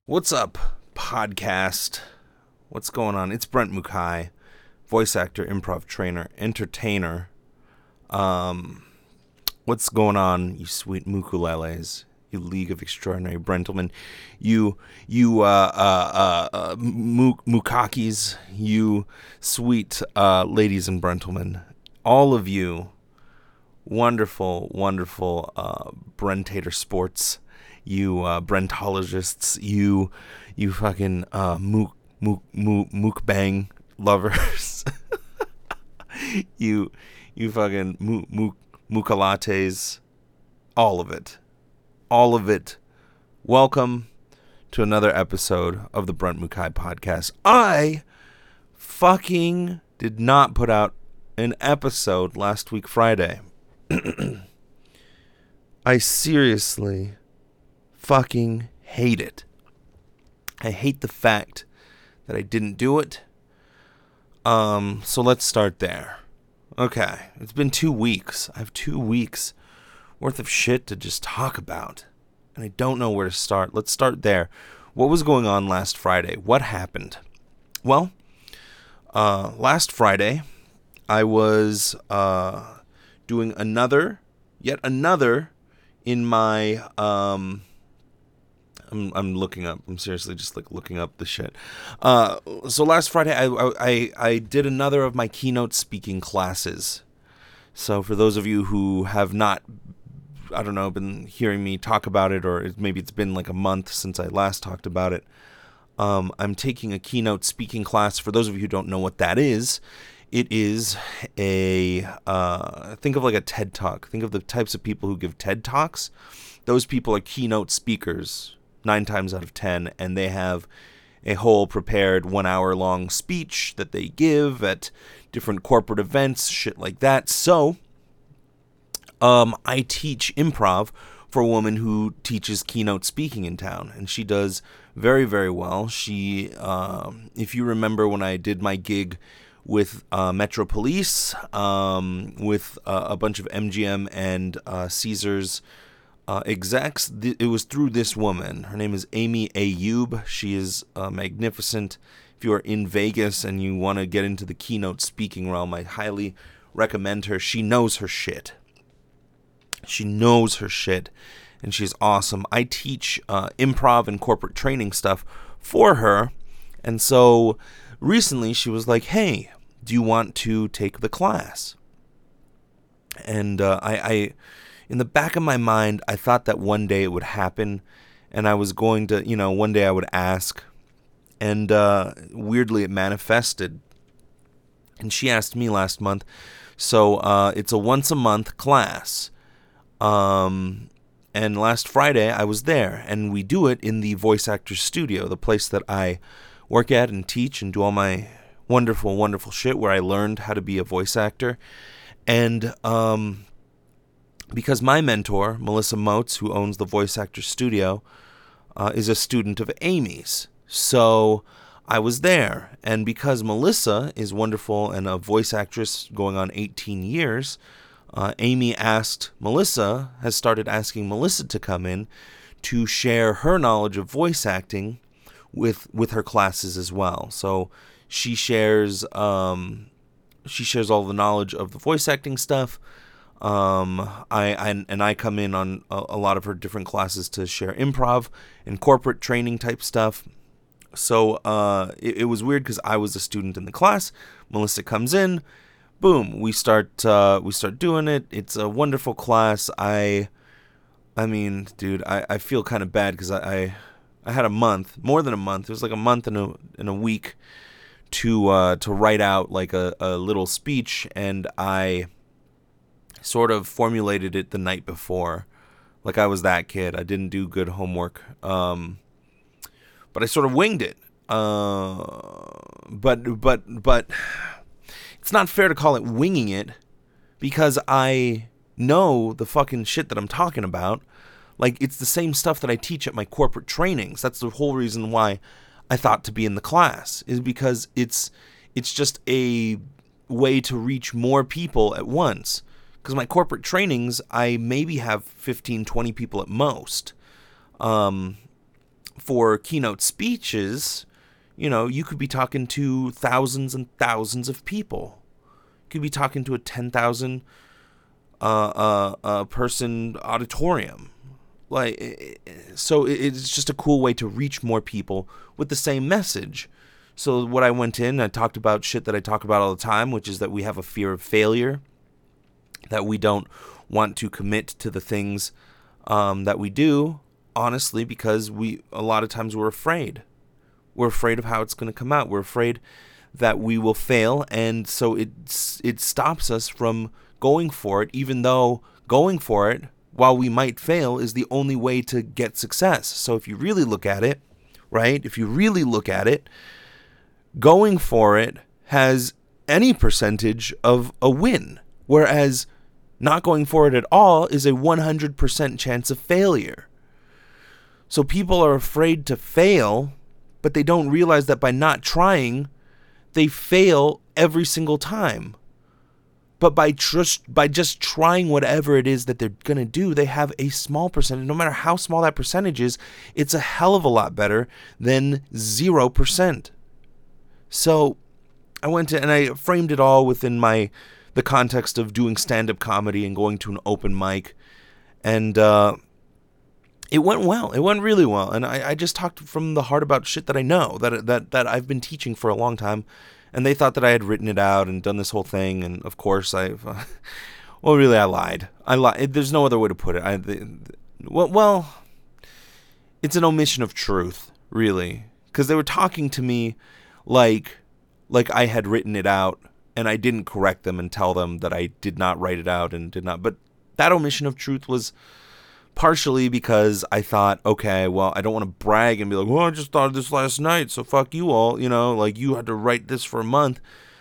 What's up, podcast? What's going on? It's Brent Mukai, voice actor, improv trainer, entertainer. What's going on, you sweet mukuleles, you League of Extraordinary Brentlemen, you mukakis, you sweet ladies and brentlemen, all of you wonderful Brentator sports, you Brentologists, you fucking mukbang lovers, you fucking mukalates, all of it. Welcome to another episode of the Brent Mukai podcast. I fucking did not put out an episode last week Friday. I seriously fucking hate it. I hate the fact that I didn't do it. So let's start there. Okay, it's been 2 weeks. I have 2 weeks worth of shit to just talk about, and I don't know where to start. Let's start there. What was going on last Friday? What happened? Well, last Friday, I was doing yet another in my I'm looking up. I'm seriously just looking up the shit. So last Friday I did another of my keynote speaking classes. So for those of you who have not, I don't know, been hearing me talk about it, or maybe it's been like a month since I last talked about it, I'm taking a keynote speaking class. For those of you who don't know what that is, it is think of like a TED Talk. Think of the types of people who give TED Talks. Those people are keynote speakers 9 times out of 10, and they have a whole prepared 1 hour long speech that they give at different corporate events, shit like that. So, I teach improv for a woman who teaches keynote speaking in town, and she does very, very well. She, if you remember when I did my gig with Metro Police, with a bunch of MGM and Caesars execs, it was through this woman. Her name is Amy Ayoub. She is magnificent. If you are in Vegas and you want to get into the keynote speaking realm, I highly recommend her. She knows her shit. And she's awesome. I teach improv and corporate training stuff for her, and so recently she was like, hey, do you want to take the class? And I in the back of my mind, I thought that one day it would happen, and I was going to, one day I would ask, and weirdly it manifested. And she asked me last month, so it's a once-a-month class, and last Friday I was there, and we do it in the Voice Actors Studio, the place that I work at and teach and do all my wonderful, wonderful shit, where I learned how to be a voice actor. And because my mentor, Melissa Moats, who owns the Voice Actors Studio, is a student of Amy's. So I was there. And because Melissa is wonderful and a voice actress going on 18 years, Amy has started asking Melissa to come in to share her knowledge of voice acting with her classes as well. So she shares all the knowledge of the voice acting stuff. I come in on a lot of her different classes to share improv and corporate training type stuff. So it was weird because I was a student in the class. Melissa comes in, boom, we start doing it. It's a wonderful class. I mean, dude, I feel kind of bad because I had a month, more than a month. It was like a month and a week to write out like a little speech, and I sort of formulated it the night before. Like I was that kid. I didn't do good homework. But I sort of winged it. But it's not fair to call it winging it, because I know the fucking shit that I'm talking about. Like, it's the same stuff that I teach at my corporate trainings. That's the whole reason why I thought to be in the class, is because it's just a way to reach more people at once. Because my corporate trainings, I maybe have 15, 20 people at most. for keynote speeches, you could be talking to thousands and thousands of people. You could be talking to a 10,000 person auditorium. So it's just a cool way to reach more people with the same message. So what I went in, I talked about shit that I talk about all the time, which is that we have a fear of failure, that we don't want to commit to the things that we do, honestly, because a lot of times we're afraid. We're afraid of how it's going to come out. We're afraid that we will fail, and so it stops us from going for it, even though going for it, while we might fail, is the only way to get success. So if you really look at it, right, going for it has any percentage of a win, whereas not going for it at all is a 100% chance of failure. So people are afraid to fail, but they don't realize that by not trying, they fail every single time. But by just trying whatever it is that they're going to do, they have a small percentage. No matter how small that percentage is, it's a hell of a lot better than 0%. So I went to, and I framed it all within the context of doing stand-up comedy and going to an open mic. And it went well. It went really well. And I just talked from the heart about shit that I know, that I've been teaching for a long time. And they thought that I had written it out and done this whole thing. And of course, I lied. There's no other way to put it. Well, it's an omission of truth, really. Because they were talking to me like I had written it out, and I didn't correct them and tell them that I did not write it out and did not. But that omission of truth was partially because I thought, okay, well, I don't want to brag and be like, well, I just thought of this last night, so fuck you all, like you had to write this for a month.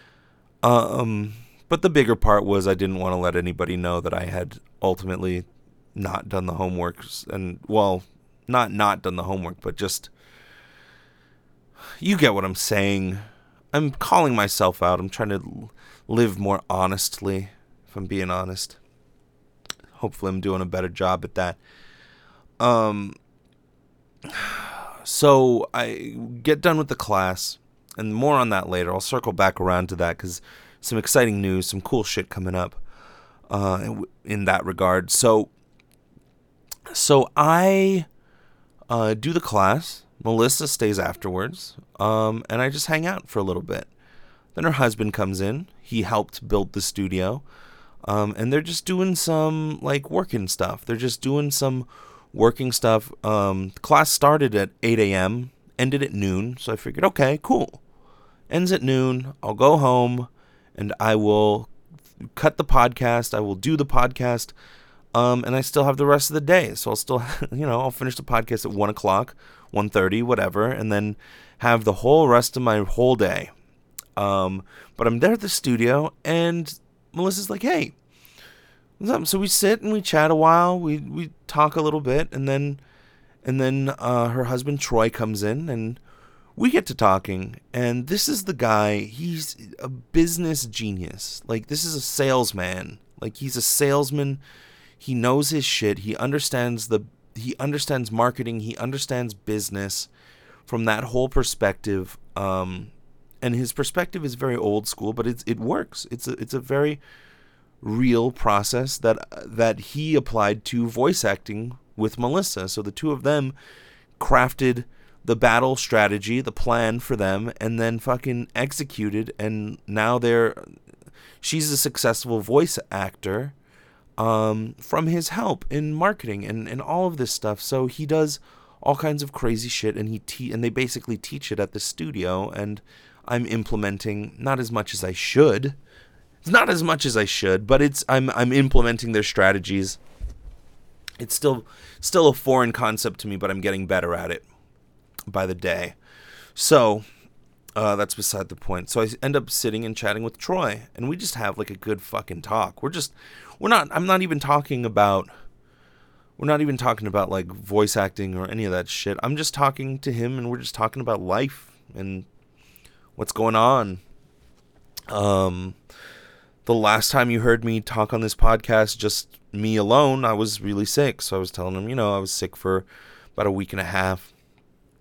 But the bigger part was I didn't want to let anybody know that I had ultimately not done the homework, and, well, not done the homework, but just, you get what I'm saying. I'm calling myself out. I'm trying to live more honestly, if I'm being honest. Hopefully I'm doing a better job at that. So I get done with the class, and more on that later. I'll circle back around to that because some exciting news, some cool shit coming up in that regard. So I do the class. Melissa stays afterwards, and I just hang out for a little bit. Then her husband comes in. He helped build the studio. And they're just doing some, working stuff. They're just doing some working stuff. Class started at 8 a.m., ended at noon. So I figured, okay, cool. Ends at noon. I'll go home, and I will cut the podcast. I will do the podcast. And I still have the rest of the day. So I'll still, I'll finish the podcast at 1 o'clock, 1:30, whatever, and then have the whole rest of my whole day. But I'm there at the studio, and Melissa's like, hey, what's up? So we sit and we chat a while. We talk a little bit, and then her husband Troy comes in, and we get to talking. And this is the guy. He's a business genius. This is a salesman. He's a salesman. He knows his shit. He understands marketing. He understands business from that whole perspective. And his perspective is very old school, but it works. It's a very real process that he applied to voice acting with Melissa. So the two of them crafted the battle strategy, the plan for them, and then fucking executed. And now she's a successful voice actor from his help in marketing and all of this stuff. So he does all kinds of crazy shit, and and they basically teach it at the studio, and I'm implementing not as much as I should. It's not as much as I should, but I'm implementing their strategies. It's still a foreign concept to me, but I'm getting better at it by the day. So that's beside the point. So I end up sitting and chatting with Troy, and we just have a good fucking talk. I'm not even talking about voice acting or any of that shit. I'm just talking to him, and we're just talking about life and what's going on. The last time you heard me talk on this podcast, just me alone, I was really sick. So I was telling him, I was sick for about a week and a half.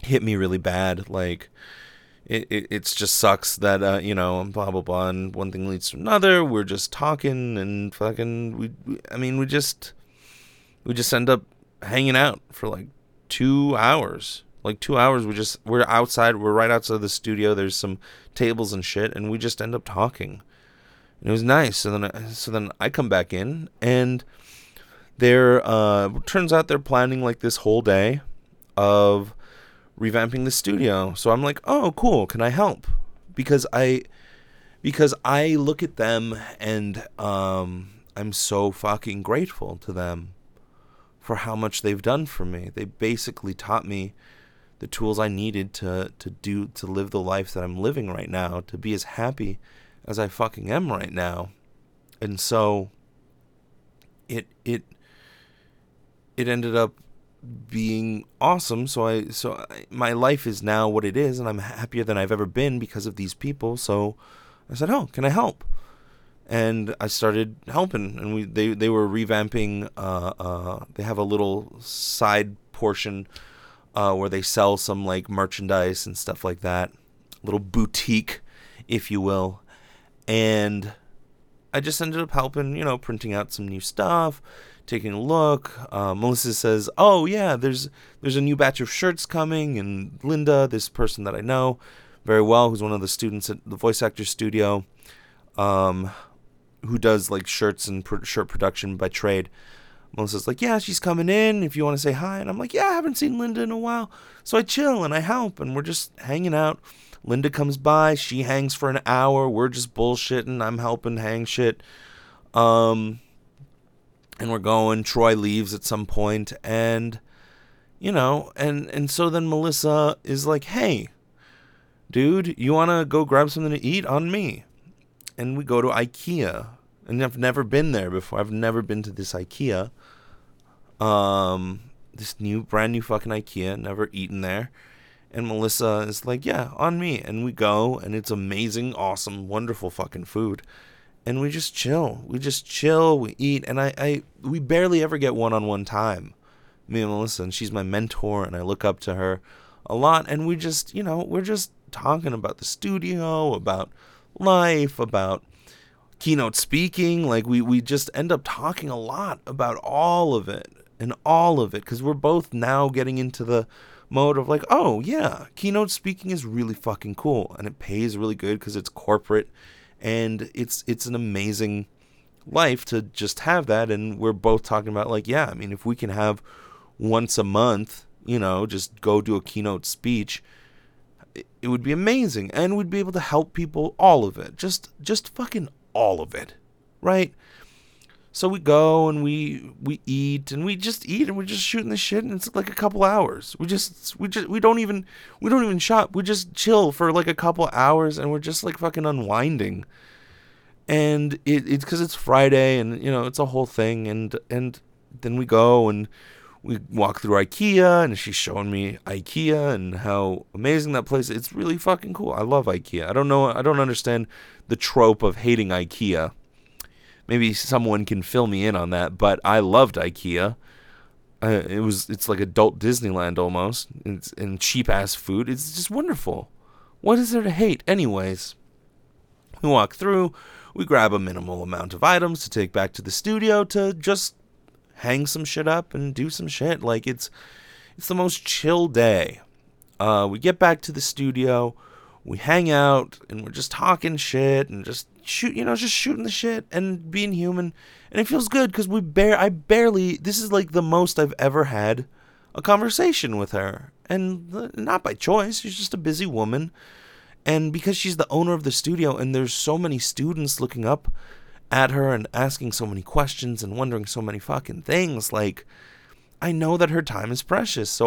hit me really bad. Like, it's just sucks that, blah, blah, blah, and one thing leads to another. We're just talking and fucking, we just end up hanging out for like 2 hours. Like 2 hours, we're outside, we're right outside the studio. There's some tables and shit, and we just end up talking. And it was nice. So then I come back in, and turns out they're planning like this whole day of revamping the studio. So I'm like, oh, cool, can I help? Because I look at them, and I'm so fucking grateful to them for how much they've done for me. They basically taught me the tools I needed to live the life that I'm living right now, to be as happy as I fucking am right now. And so it ended up being awesome. My life is now what it is, and I'm happier than I've ever been because of these people. So I said, oh, can I help? And I started helping, and they were revamping. They have a little side portion where they sell some like merchandise and stuff like that, little boutique, if you will. And I just ended up helping, printing out some new stuff, taking a look. Melissa says, oh yeah, there's a new batch of shirts coming, and Linda, this person that I know very well, who's one of the students at the Voice Actor Studio, who does like shirts and shirt production by trade. Melissa's like, yeah, she's coming in if you want to say hi. And I'm like, yeah, I haven't seen Linda in a while. So I chill and I help, and we're just hanging out. Linda comes by, she hangs for an hour. We're just bullshitting. I'm helping hang shit. And we're going. Troy leaves at some point, and and so then Melissa is like, hey, dude, you want to go grab something to eat? On me. And we go to IKEA. And I've never been there before. I've never been to this IKEA. This brand new fucking IKEA. Never eaten there. And Melissa is like, yeah, on me. And we go, and it's amazing, awesome, wonderful fucking food. And we just chill. We eat. And we barely ever get one-on-one time, me and Melissa. And she's my mentor, and I look up to her a lot. And we just, we're just talking about the studio, about life, about keynote speaking. Like we just end up talking a lot about all of it, because we're both now getting into the mode of like, oh yeah, keynote speaking is really fucking cool, and it pays really good because it's corporate, and it's an amazing life to just have that. And we're both talking about like, yeah, I mean, if we can have once a month, just go do a keynote speech, it would be amazing, and we'd be able to help people, all of it, just fucking all of it, right? So we go and we eat, and we're just shooting the shit, and it's like a couple hours. We don't even shop. We just chill for like a couple hours, and we're just like fucking unwinding. And it's because it's Friday, and it's a whole thing, and then we go and we walk through IKEA, and she's showing me IKEA and how amazing that place is. It's really fucking cool. I love IKEA. I don't understand the trope of hating IKEA. Maybe someone can fill me in on that, but I loved IKEA. It's like adult Disneyland almost, and cheap ass food. It's just wonderful. What is there to hate? Anyways, we walk through, we grab a minimal amount of items to take back to the studio to just hang some shit up and do some shit. Like it's the most chill day. We get back to the studio, we hang out, and we're just talking shit and just shooting the shit and being human. And it feels good because this is like the most I've ever had a conversation with her. And not by choice, she's just a busy woman. And because she's the owner of the studio, and there's so many students looking up at her and asking so many questions and wondering so many fucking things, like, I know that her time is precious. So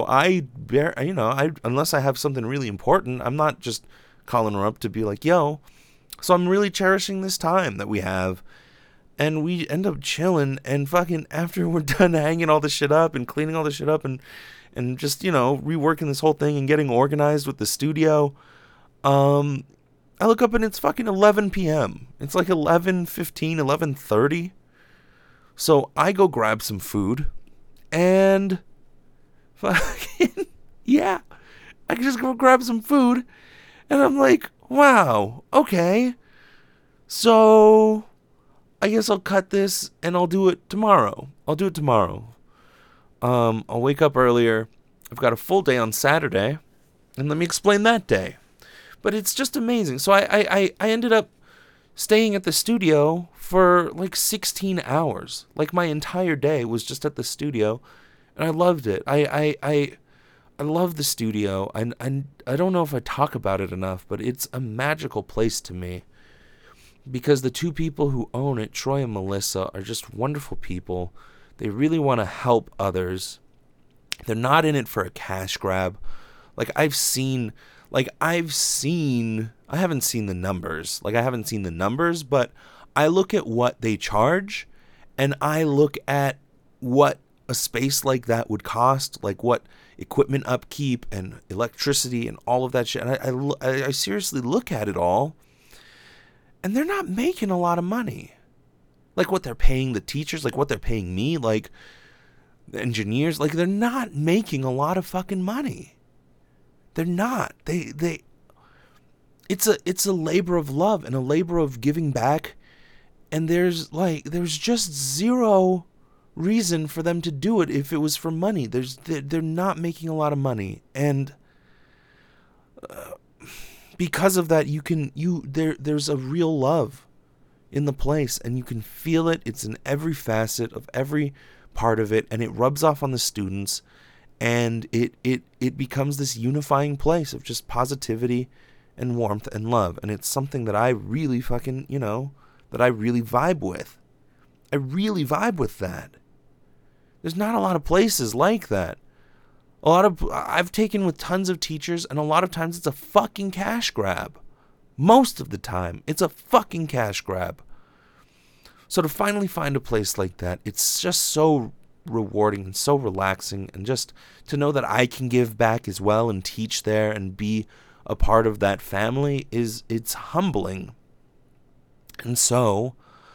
unless I have something really important, I'm not just calling her up to be like, yo. So I'm really cherishing this time that we have. And we end up chilling, and fucking after we're done hanging all this shit up and cleaning all this shit up and just, reworking this whole thing and getting organized with the studio, I look up and it's fucking 11 p.m. It's like 11:15, 11:30. So I go grab some food, and fucking, yeah, I can just go grab some food. And I'm like, wow, okay. So I guess I'll cut this and I'll do it tomorrow. I'll wake up earlier. I've got a full day on Saturday. And let me explain that day. But it's just amazing. So I ended up staying at the studio for like 16 hours. Like my entire day was just at the studio. And I loved it. I love the studio. I don't know if I talk about it enough, but it's a magical place to me. Because the two people who own it, Troy and Melissa, are just wonderful people. They really want to help others. They're not in it for a cash grab. I haven't seen the numbers, but I look at what they charge, and I look at what a space like that would cost, like what equipment upkeep and electricity and all of that shit. And I seriously look at it all, and they're not making a lot of money. Like what they're paying the teachers, like what they're paying me, like the engineers, like they're not making a lot of fucking money. They're not. It's a labor of love and a labor of giving back, and there's just zero reason for them to do it if it was for money. They're not making a lot of money, and because of that, there's a real love in the place, and you can feel it. It's in every facet of every part of it, and it rubs off on the students, and it becomes this unifying place of just positivity and warmth and love. And it's something that I really fucking, that I really vibe with. I really vibe with that. There's not a lot of places like that. I've taken with tons of teachers, and a lot of times it's a fucking cash grab. Most of the time, it's a fucking cash grab. So to finally find a place like that, it's just so rewarding and so relaxing, and just to know that I can give back as well and teach there and be a part of that family it's humbling. And so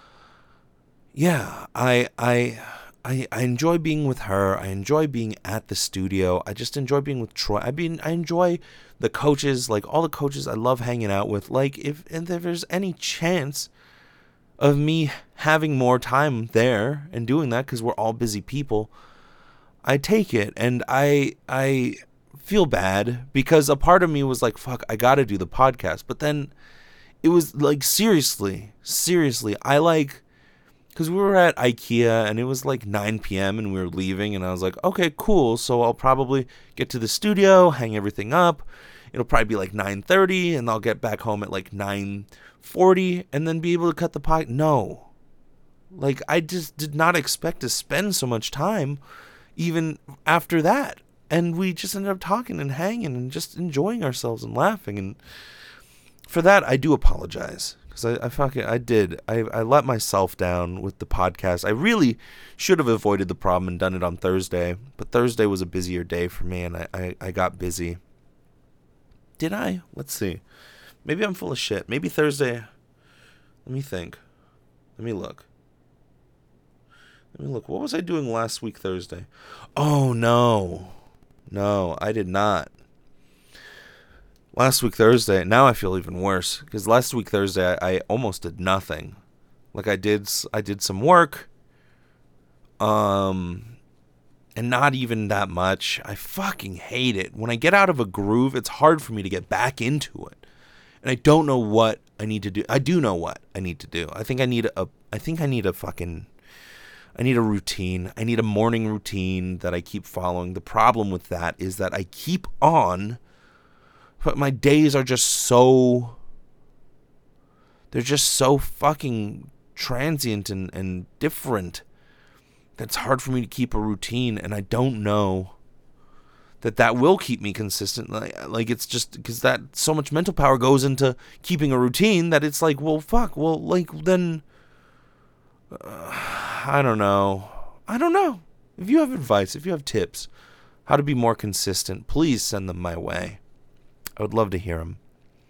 yeah, I enjoy being with her. I enjoy being at the studio. I just enjoy being with Troy. I enjoy the coaches, like all the coaches I love hanging out with. Like if there's any chance of me having more time there and doing that, because we're all busy people, I take it. And I feel bad because a part of me was like, fuck, I gotta do the podcast. But then it was like, seriously, because we were at IKEA and it was like 9 p.m. and we were leaving, and I was like, okay, cool. So I'll probably get to the studio, hang everything up. It'll probably be like 9:30, and I'll get back home at like 9:40 and then be able to cut the podcast. No. Like, I just did not expect to spend so much time even after that. And we just ended up talking and hanging and just enjoying ourselves and laughing. And for that, I do apologize. Because I let myself down with the podcast. I really should have avoided the problem and done it on Thursday. But Thursday was a busier day for me, and I got busy. Did I? Let's see. Maybe I'm full of shit. Maybe Thursday. Let me think. Let me look. What was I doing last week Thursday? Oh, no. No, I did not. Last week Thursday, now I feel even worse, because last week Thursday I almost did nothing. Like I did some work, and not even that much. I fucking hate it. When I get out of a groove, it's hard for me to get back into it. And I don't know what I need to do. I do know what I need to do. I think I need a routine. I need a morning routine that I keep following. The problem with that is that I keep on, but my days are just so, they're just so fucking transient and different that it's hard for me to keep a routine, and I don't know that will keep me consistent. Like it's just because that so much mental power goes into keeping a routine that it's like, well, fuck, well, like then, I don't know. If you have advice, if you have tips, how to be more consistent, please send them my way. I would love to hear them.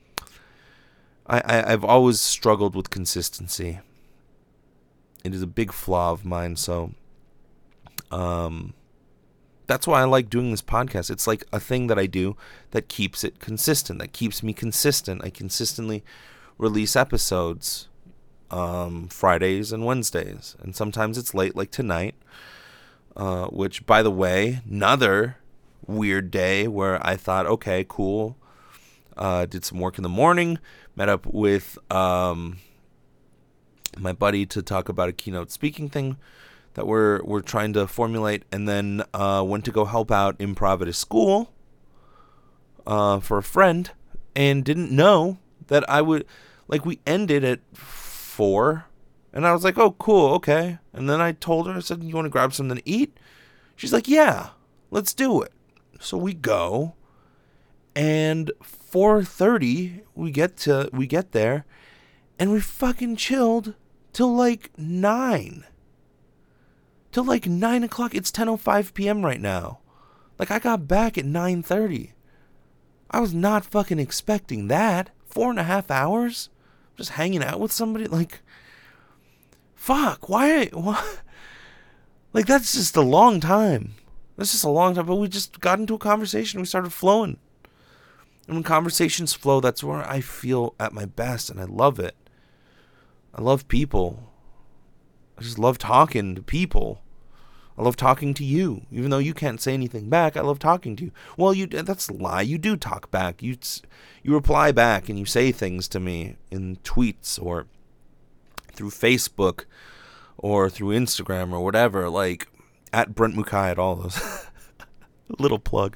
I've always struggled with consistency. It is a big flaw of mine, so that's that's why I like doing this podcast. It's like a thing that I do that keeps it consistent, that keeps me consistent. I consistently release episodes Fridays and Wednesdays, and sometimes it's late, like tonight, which, by the way, another weird day where I thought, okay, cool, did some work in the morning, met up with my buddy to talk about a keynote speaking thing that we're trying to formulate, and then went to go help out improv at a school for a friend, and didn't know that I would, like, we ended at 4, and I was like, oh, cool, okay. And then I told her, I said, you want to grab something to eat? She's like, yeah, let's do it. So we go, and 4:30 we get there, and we fucking chilled till like 9. Till like 9 o'clock. It's 10:05 p.m. right now. Like, I got back at 9:30. I was not fucking expecting that. 4.5 hours? Just hanging out with somebody? Like, fuck, why? Like, that's just a long time. That's just a long time. But we just got into a conversation. We started flowing. And when conversations flow, that's where I feel at my best. And I love it. I love people. I just love talking to people. I love talking to you. Even though you can't say anything back, I love talking to you. Well, that's a lie. You do talk back. You reply back and you say things to me in tweets or through Facebook or through Instagram or whatever, like at Brent Mukai at all those. Little plug.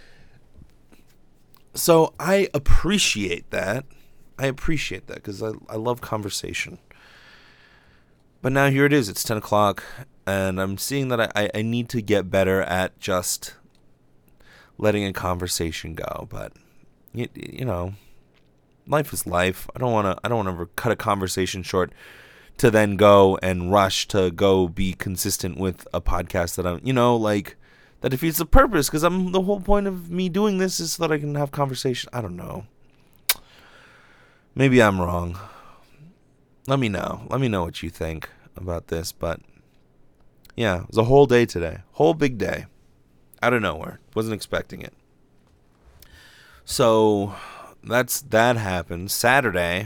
So I appreciate that. I appreciate that because I love conversation. But now here it is. It's 10 o'clock, and I'm seeing that I need to get better at just letting a conversation go. But you know, life is life. I don't want to ever cut a conversation short to then go and rush to go be consistent with a podcast that I'm, like, that defeats the purpose. Because the whole point of me doing this is so that I can have conversation. I don't know. Maybe I'm wrong. Let me know. Let me know what you think about this. But yeah, it was a whole day today. Whole big day. Out of nowhere. Wasn't expecting it. So that happened. Saturday.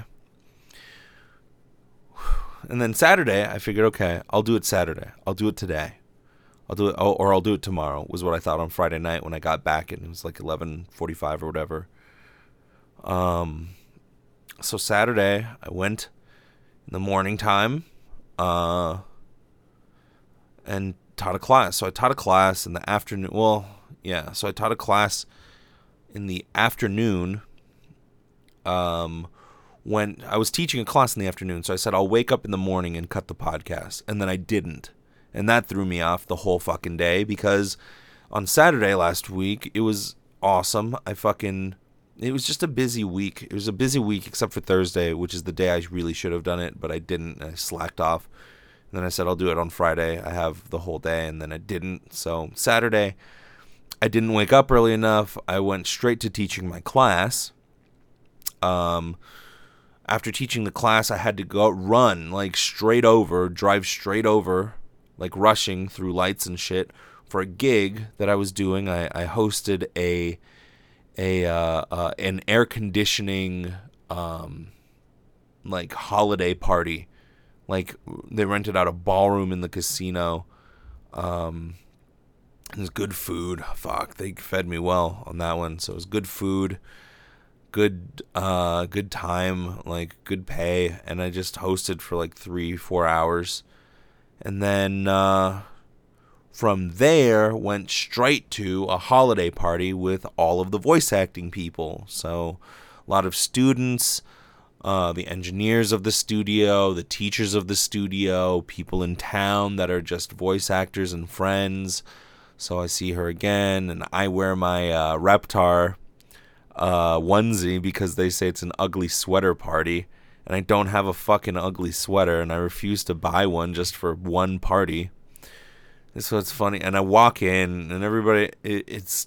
And then Saturday, I figured, okay, I'll do it Saturday. I'll do it today. I'll do it, or I'll do it tomorrow, was what I thought on Friday night when I got back, and it was like 11:45 or whatever. So Saturday, I went in the morning time, and taught a class. So I taught a class in the afternoon. Well, yeah. So I taught a class in the afternoon. When I was teaching a class in the afternoon, so I said I'll wake up in the morning and cut the podcast, and then I didn't, and that threw me off the whole fucking day because on Saturday last week it was awesome. It was just a busy week. It was a busy week except for Thursday, which is the day I really should have done it, but I didn't. I slacked off. And then I said I'll do it on Friday. I have the whole day, and then I didn't. So Saturday, I didn't wake up early enough. I went straight to teaching my class. After teaching the class, I had to go run, drive straight over, like rushing through lights and shit for a gig that I was doing. I hosted an air conditioning like holiday party. Like, they rented out a ballroom in the casino. It was good food. Fuck, they fed me well on that one. So it was good food, good time, like good pay, and I just hosted for like 3-4 hours, and then from there went straight to a holiday party with all of the voice acting people. So a lot of students, the engineers of the studio, the teachers of the studio, people in town that are just voice actors and friends. So I see her again, and I wear my Reptar onesie because they say it's an ugly sweater party, and I don't have a fucking ugly sweater, and I refuse to buy one just for one party. So it's funny, and I walk in, and everybody, it's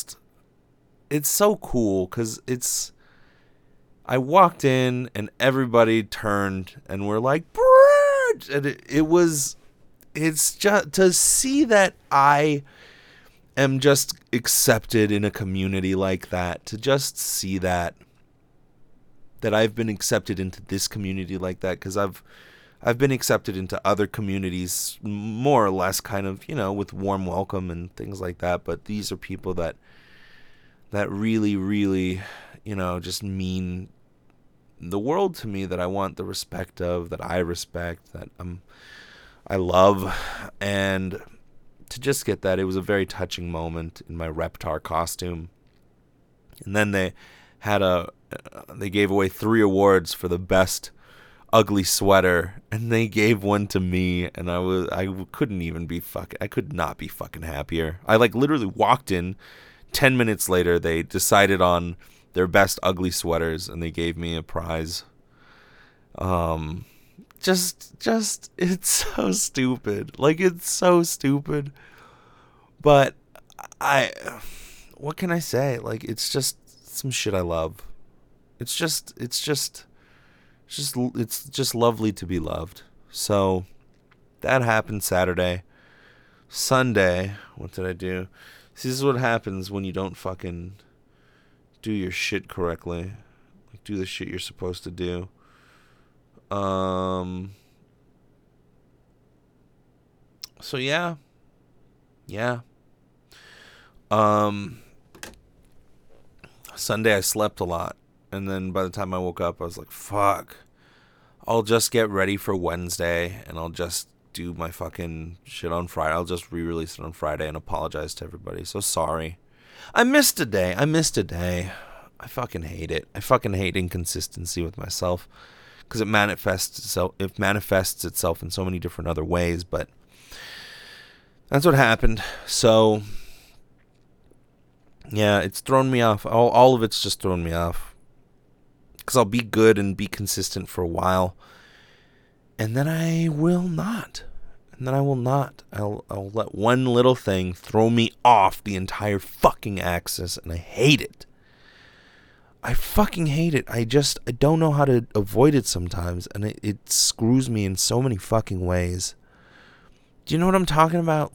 so cool, because I walked in, and everybody turned, and were like, Brent! And it's just, to see that I am just accepted in a community like that, to just see that I've been accepted into this community like that, because I've been accepted into other communities more or less kind of, with warm welcome and things like that. But these are people that really, really, just mean the world to me, that I want the respect of, that I respect, that I love. And to just get that, it was a very touching moment in my Reptar costume. And then they gave away 3 awards for the best ugly sweater, and they gave one to me, and I could not be fucking happier. I literally walked in, 10 minutes later they decided on their best ugly sweaters, and they gave me a prize. Just it's so stupid. It's so stupid. But what can I say? It's just some shit I love. It's just lovely to be loved. So that happened Saturday. Sunday, what did I do? See, this is what happens when you don't fucking do your shit correctly. Do the shit you're supposed to do. So yeah. Sunday I slept a lot. And then by the time I woke up, I was like, fuck. I'll just get ready for Wednesday, and I'll just do my fucking shit on Friday. I'll just re-release it on Friday and apologize to everybody. So sorry. I missed a day. I fucking hate it. I fucking hate inconsistency with myself, because it manifests itself in so many different other ways. But that's what happened. So yeah, it's thrown me off. All of it's just thrown me off. Because I'll be good and be consistent for a while, and then I will not. I'll let one little thing throw me off the entire fucking axis, and I hate it. I fucking hate it. I don't know how to avoid it sometimes, and it screws me in so many fucking ways. Do you know what I'm talking about?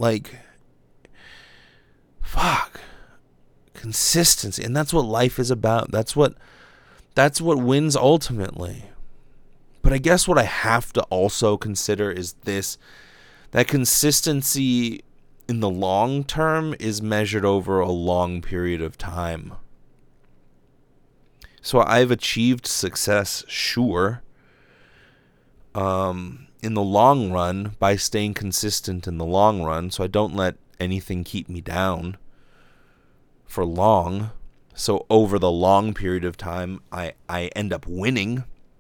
Fuck. Consistency, and that's what life is about. That's what wins ultimately. But I guess what I have to also consider is that consistency in the long term is measured over a long period of time. So I've achieved success, sure, in the long run by staying consistent in the long run, so I don't let anything keep me down for long. So over the long period of time, I end up winning.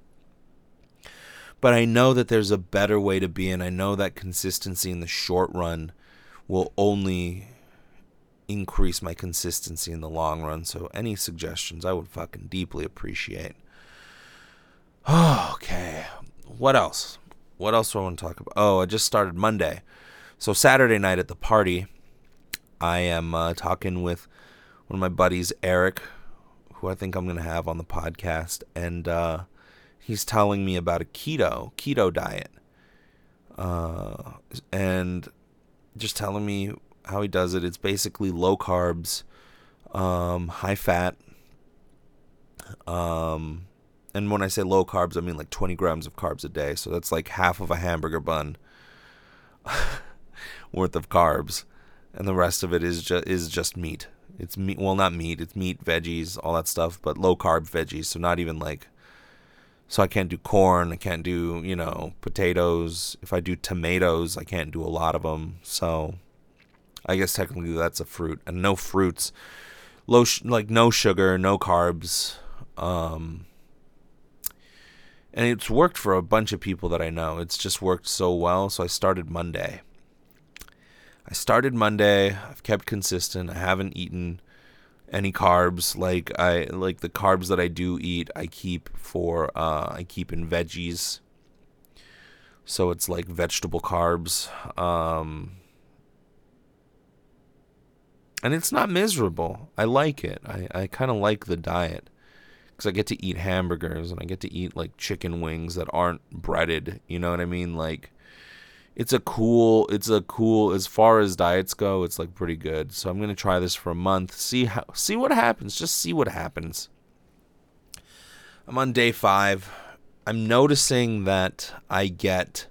But I know that there's a better way to be, and I know that consistency in the short run will only increase my consistency in the long run. So any suggestions I would fucking deeply appreciate. Okay. What else? What else do I want to talk about? Oh, I just started Monday. So Saturday night at the party, I am talking with one of my buddies, Eric, who I think I'm going to have on the podcast, and he's telling me about a keto diet, and just telling me how he does it. It's basically low carbs, high fat, and when I say low carbs, I mean 20 grams of carbs a day, so that's half of a hamburger bun worth of carbs, and the rest of it is just meat. It's meat. Well, not meat. It's meat, veggies, all that stuff, but low carb veggies. So not even so I can't do corn. I can't do, potatoes. If I do tomatoes, I can't do a lot of them. So I guess technically that's a fruit, and no fruits, no sugar, no carbs. And it's worked for a bunch of people that I know. It's just worked so well. So I started Monday. I've kept consistent. I haven't eaten any carbs. The carbs that I do eat, I keep in veggies. So it's vegetable carbs. And it's not miserable. I like it. I kind of like the diet, because I get to eat hamburgers, and I get to eat chicken wings that aren't breaded. You know what I mean? it's a cool, as far as diets go, it's like pretty good. So I'm going to try this for a month, see what happens. Just see what happens. I'm on day 5. I'm noticing that I get,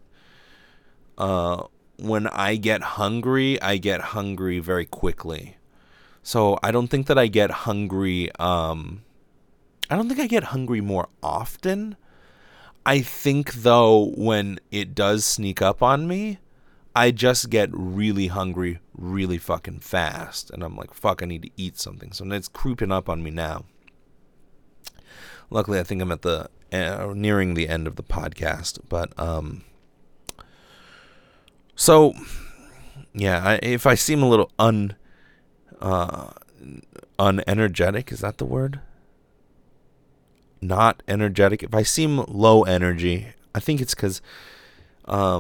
when I get hungry very quickly. So I don't think that I get hungry, I don't think I get hungry more often. I think, though, when it does sneak up on me, I just get really hungry really fucking fast. And I'm like, fuck, I need to eat something. So it's creeping up on me now. Luckily, I think I'm at the nearing the end of the podcast. But, so, yeah, if I seem a little unenergetic, is that the word? Not energetic. If I seem low energy, I think it's because I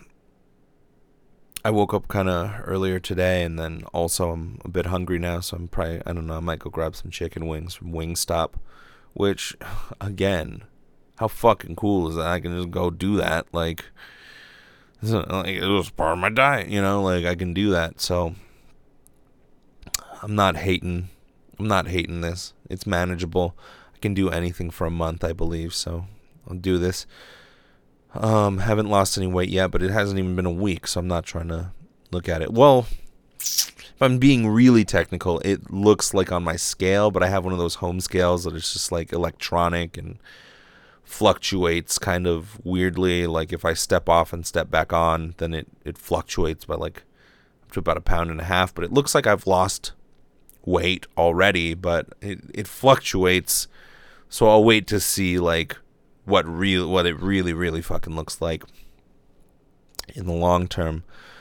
woke up kind of earlier today, and then also I'm a bit hungry now, so I'm probably, I don't know, I might go grab some chicken wings from Wingstop, which, again, how fucking cool is that? I can just go do that. Like, it was part of my diet, like I can do that. So I'm not hating this. It's manageable. I can do anything for a month, I believe, so I'll do this. Haven't lost any weight yet, but it hasn't even been a week, so I'm not trying to look at it. Well, if I'm being really technical, it looks like on my scale, but I have one of those home scales that is just like electronic and fluctuates kind of weirdly. Like if I step off and step back on, then it fluctuates by like up to about 1.5 pounds, but it looks like I've lost weight already, but it fluctuates. So I'll wait to see like what it really fucking looks like in the long term.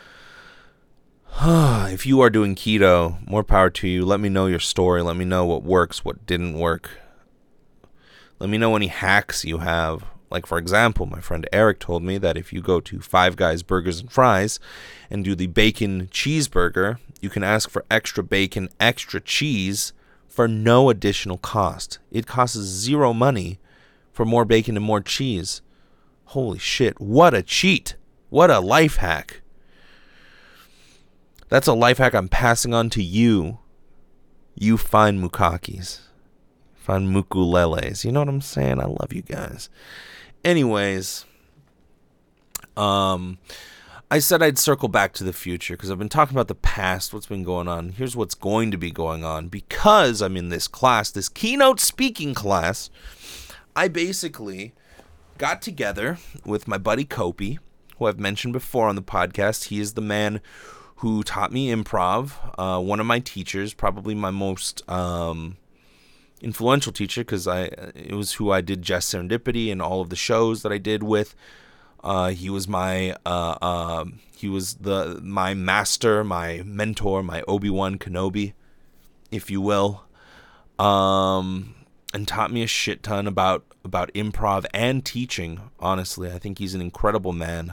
If you are doing keto, more power to you. Let me know your story. Let me know what works, what didn't work. Let me know any hacks you have. Like, for example, my friend Eric told me that if you go to Five Guys Burgers and Fries and do the bacon cheeseburger, you can ask for extra bacon, extra cheese for no additional cost. It costs zero money for more bacon and more cheese. Holy shit, what a cheat. What a life hack. That's a life hack I'm passing on to you. You fine mukakis. Fine mukuleles. You know what I'm saying? I love you guys. Anyways, I said I'd circle back to the future because I've been talking about the past, what's been going on. Here's what's going to be going on. Because I'm in this class, this keynote speaking class, I basically got together with my buddy Kopi, who I've mentioned before on the podcast. He is the man who taught me improv, one of my teachers, probably my most influential teacher, because it was who I did Just Serendipity and all of the shows that I did with. He was my my master, my mentor, my Obi-Wan Kenobi, if you will, and taught me a shit ton about improv and teaching. Honestly, I think he's an incredible man.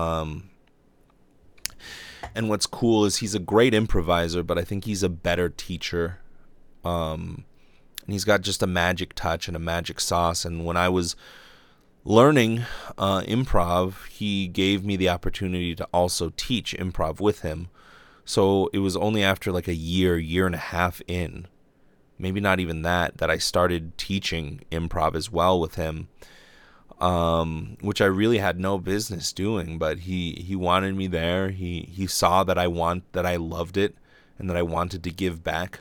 And what's cool is he's a great improviser, but I think he's a better teacher. And he's got just a magic touch and a magic sauce. And when I was learning improv, he gave me the opportunity to also teach improv with him. So it was only after like a year and a half in, maybe not even that I started teaching improv as well with him, which I really had no business doing. But he wanted me there. He saw that I loved it and that I wanted to give back.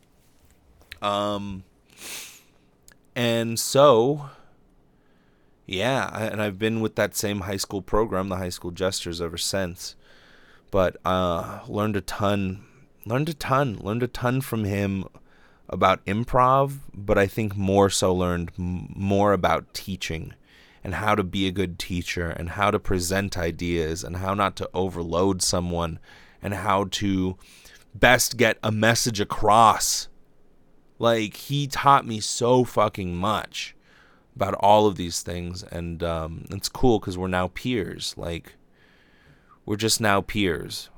And so, yeah, and I've been with that same high school program, the High School Jesters, ever since. But learned a ton from him about improv, but I think more so learned more about teaching and how to be a good teacher and how to present ideas and how not to overload someone and how to best get a message across. Like, he taught me so fucking much about all of these things, and it's cool because we're now peers. Like, we're just now peers.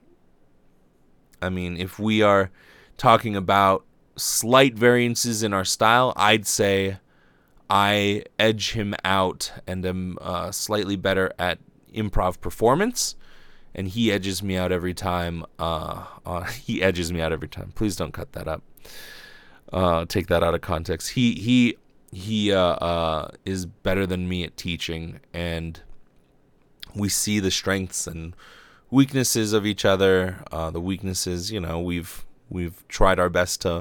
I mean, if we are talking about slight variances in our style, I'd say I edge him out and am slightly better at improv performance, and he edges me out every time. He edges me out every time. Please don't cut that up. Take that out of context. He is better than me at teaching, and we see the strengths and weaknesses of each other. The weaknesses, we've tried our best to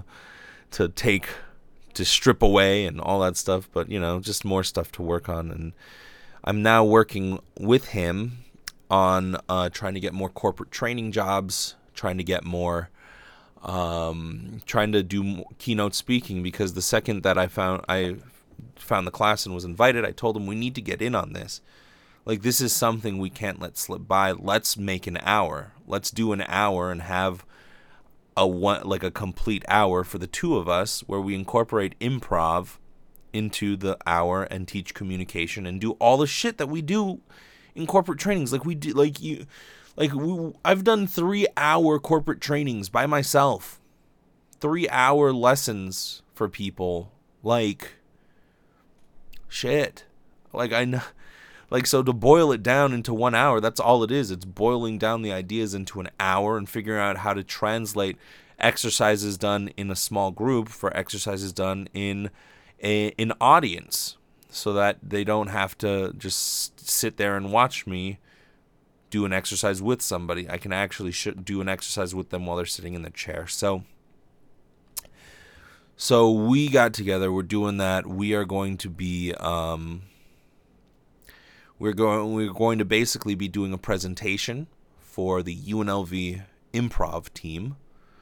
strip away and all that stuff, but just more stuff to work on. And I'm now working with him on trying to get more corporate training jobs, trying to get more, trying to do keynote speaking, because the second that I found the class and was invited, I told him we need to get in on this. Like, this is something we can't let slip by. Let's make an hour. Let's do an hour and have a complete hour for the two of us, where we incorporate improv into the hour and teach communication and do all the shit that we do in corporate trainings. I've done 3-hour corporate trainings by myself, 3-hour lessons for people. Shit. So to boil it down into 1 hour, that's all it is. It's boiling down the ideas into an hour and figuring out how to translate exercises done in a small group for exercises done in an audience, so that they don't have to just sit there and watch me do an exercise with somebody. I can actually do an exercise with them while they're sitting in the chair. So we got together. We're doing that. We are going to be we're going to basically be doing a presentation for the UNLV improv team,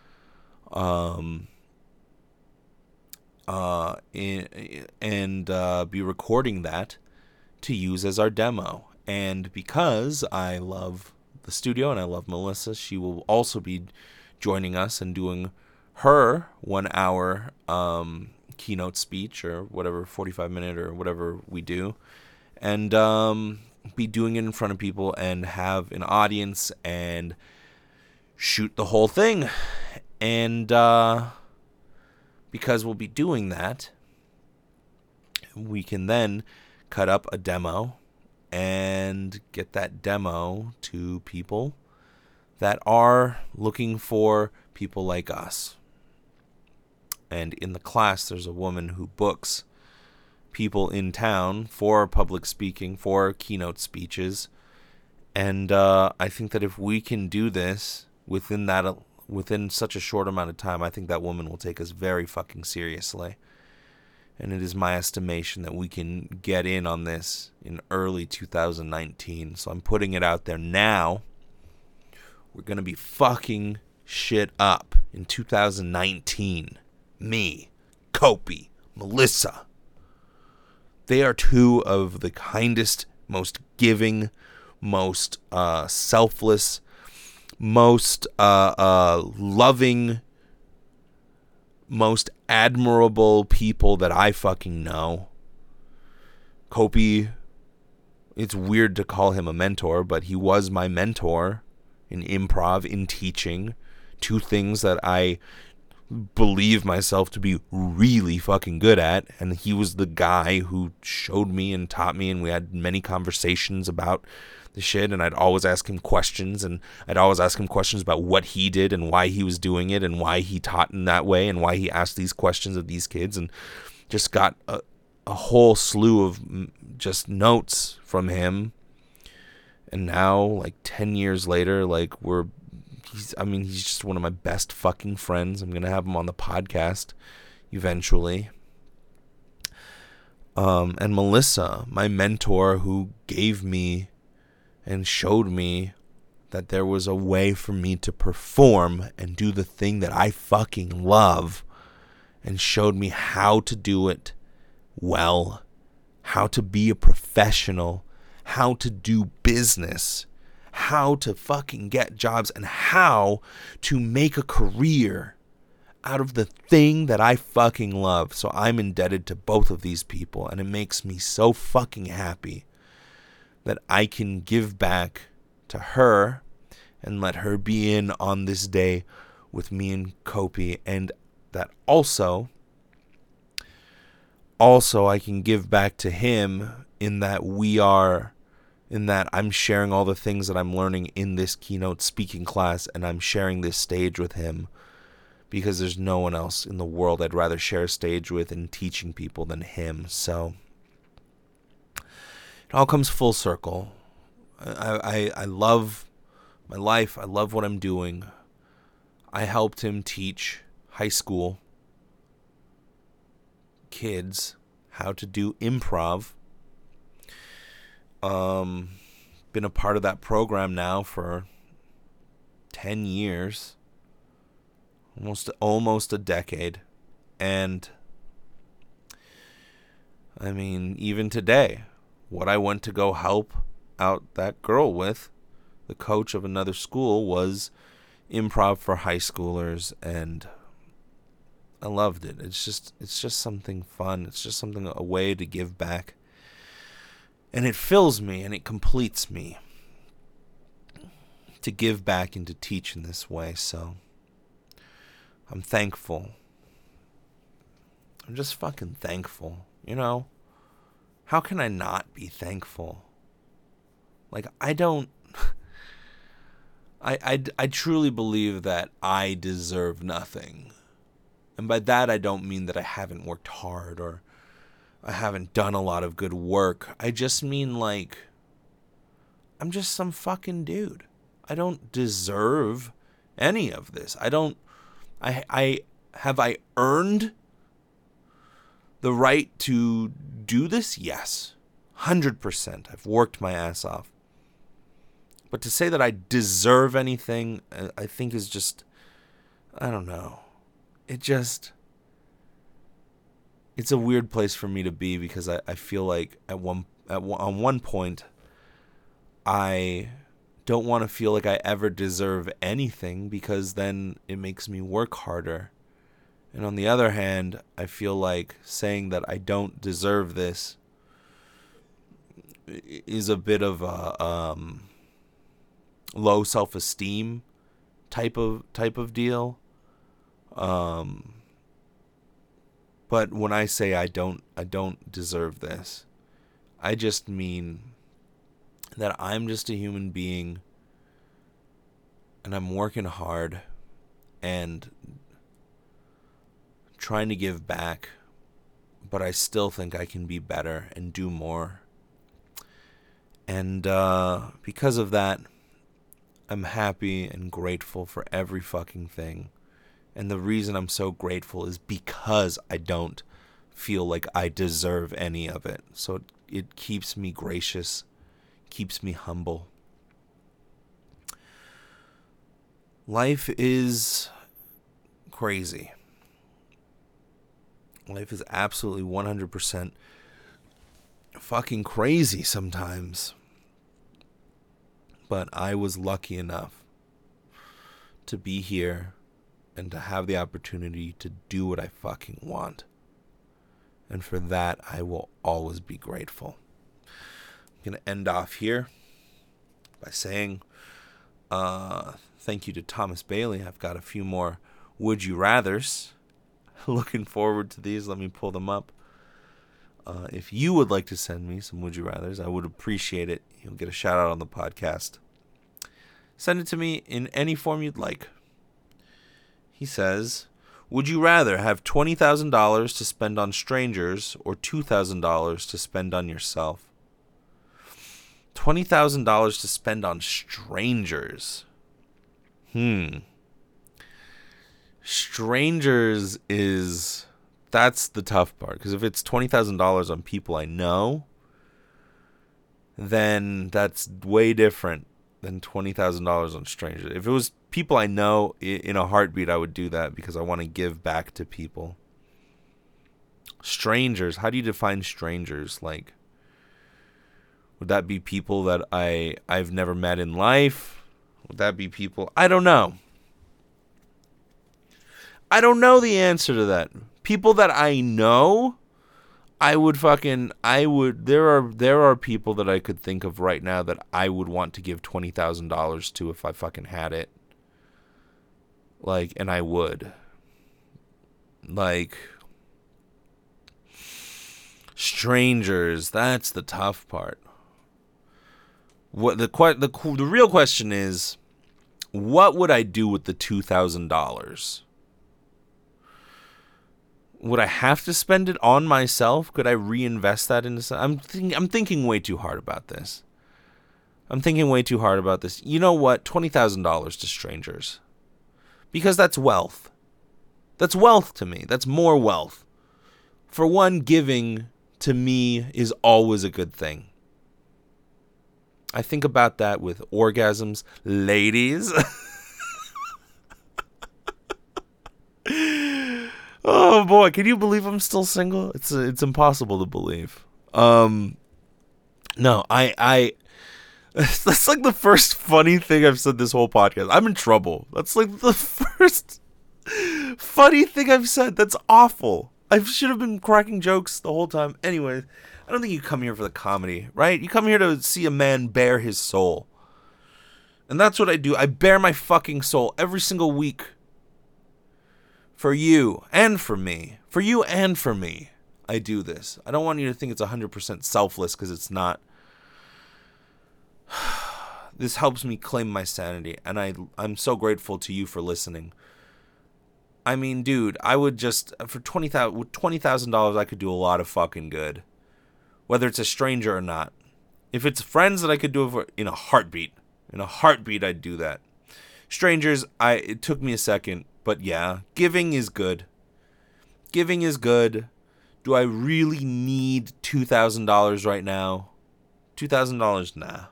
and be recording that to use as our demo. And because I love the studio and I love Melissa, she will also be joining us and doing her 1 hour keynote speech, or whatever, 45-minute or whatever we do, and be doing it in front of people and have an audience and shoot the whole thing. And because we'll be doing that, we can then cut up a demo and get that demo to people that are looking for people like us. And in the class, there's a woman who books people in town for public speaking, for keynote speeches. And I think that if we can do this within such a short amount of time, I think that woman will take us very fucking seriously. And it is my estimation that we can get in on this in early 2019. So I'm putting it out there now. We're going to be fucking shit up in 2019. Me, Kopi, Melissa. They are two of the kindest, most giving, most selfless, most loving, most admirable people that I fucking know. Kopi, it's weird to call him a mentor, but he was my mentor in improv, in teaching, two things that I believe myself to be really fucking good at. And he was the guy who showed me and taught me, and we had many conversations about the shit, and I'd always ask him questions, and I'd always ask him questions about what he did and why he was doing it and why he taught in that way and why he asked these questions of these kids, and just got a whole slew of just notes from him. And now, 10 years later, he's just one of my best fucking friends. I'm gonna have him on the podcast eventually. And Melissa, my mentor, who gave me and showed me that there was a way for me to perform and do the thing that I fucking love, and showed me how to do it well, how to be a professional, how to do business, how to fucking get jobs, and how to make a career out of the thing that I fucking love. So I'm indebted to both of these people, and it makes me so fucking happy that I can give back to her and let her be in on this day with me and Kopi, and that also I can give back to him in that in that I'm sharing all the things that I'm learning in this keynote speaking class, and I'm sharing this stage with him because there's no one else in the world I'd rather share a stage with and teaching people than him. So it all comes full circle. I love my life. I love what I'm doing. I helped him teach high school kids how to do improv. Been a part of that program now for 10 years, almost a decade. And I mean, even today, what I went to go help out that girl with, the coach of another school, was improv for high schoolers, and I loved it. It's just something fun. It's just a way to give back. And it fills me and it completes me to give back and to teach in this way. So I'm thankful. I'm just fucking thankful. You know? How can I not be thankful? Like, I don't... I truly believe that I deserve nothing. And by that, I don't mean that I haven't worked hard or I haven't done a lot of good work. I just mean, like, I'm just some fucking dude. I don't deserve any of this. Have I earned the right to do this? Yes. 100%. I've worked my ass off. But to say that I deserve anything, I think is just, I don't know. It's a weird place for me to be, because I feel like on one point, I don't want to feel like I ever deserve anything, because then it makes me work harder. And on the other hand, I feel like saying that I don't deserve this is a bit of a low self-esteem type of deal. But when I say I don't deserve this, I just mean that I'm just a human being and I'm working hard and trying to give back, but I still think I can be better and do more. And because of that, I'm happy and grateful for every fucking thing. And the reason I'm so grateful is because I don't feel like I deserve any of it. So it keeps me gracious, keeps me humble. Life is crazy. Life is absolutely 100% fucking crazy sometimes. But I was lucky enough to be here and to have the opportunity to do what I fucking want. And for that, I will always be grateful. I'm going to end off here by saying thank you to Thomas Bailey. I've got a few more Would You Rathers. Looking forward to these. Let me pull them up. If you would like to send me some Would You Rathers, I would appreciate it. You'll get a shout out on the podcast. Send it to me in any form you'd like. He says, would you rather have $20,000 to spend on strangers or $2,000 to spend on yourself? $20,000 to spend on strangers. Strangers that's the tough part. Because if it's $20,000 on people I know, then that's way different than $20,000 on strangers. If it was people I know, in a heartbeat, I would do that because I want to give back to people. Strangers, how do you define strangers? Like, would that be people that I've never met in life? Would that be people? I don't know. I don't know the answer to that. People that I know, there are people that I could think of right now that I would want to give $20,000 to if I fucking had it. Like, and I would. Like, strangers, that's the tough part. The real question is, what would I do with the $2,000? Would I have to spend it on myself? Could I reinvest that into something? I'm thinking way too hard about this. You know what? $20,000 to strangers. Because that's wealth. That's wealth to me. That's more wealth. For one, giving to me is always a good thing. I think about that with orgasms. Ladies. Oh boy, can you believe I'm still single? It's impossible to believe. No, that's like the first funny thing I've said this whole podcast. I'm in trouble. That's like the first funny thing I've said. That's awful. I should have been cracking jokes the whole time. Anyway, I don't think you come here for the comedy, right? You come here to see a man bare his soul. And that's what I do. I bare my fucking soul every single week. For you and for me. For you and for me. I do this. I don't want you to think it's 100% selfless, because it's not. This helps me claim my sanity, and I'm so grateful to you for listening. I mean, dude, I would just, for $20,000, I could do a lot of fucking good. Whether it's a stranger or not. If it's friends that I could do it for, in a heartbeat. In a heartbeat, I'd do that. Strangers, it took me a second. But yeah, giving is good. Giving is good. Do I really need $2,000 right now? $2,000? Nah.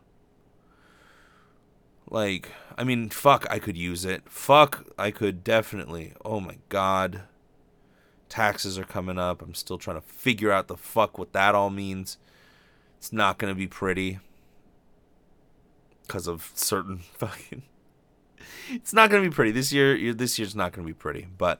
Like, I mean, fuck, I could use it. Fuck, I could definitely. Oh my god. Taxes are coming up. I'm still trying to figure out the fuck what that all means. It's not going to be pretty. Because of certain fucking... It's not going to be pretty. This year's not going to be pretty, but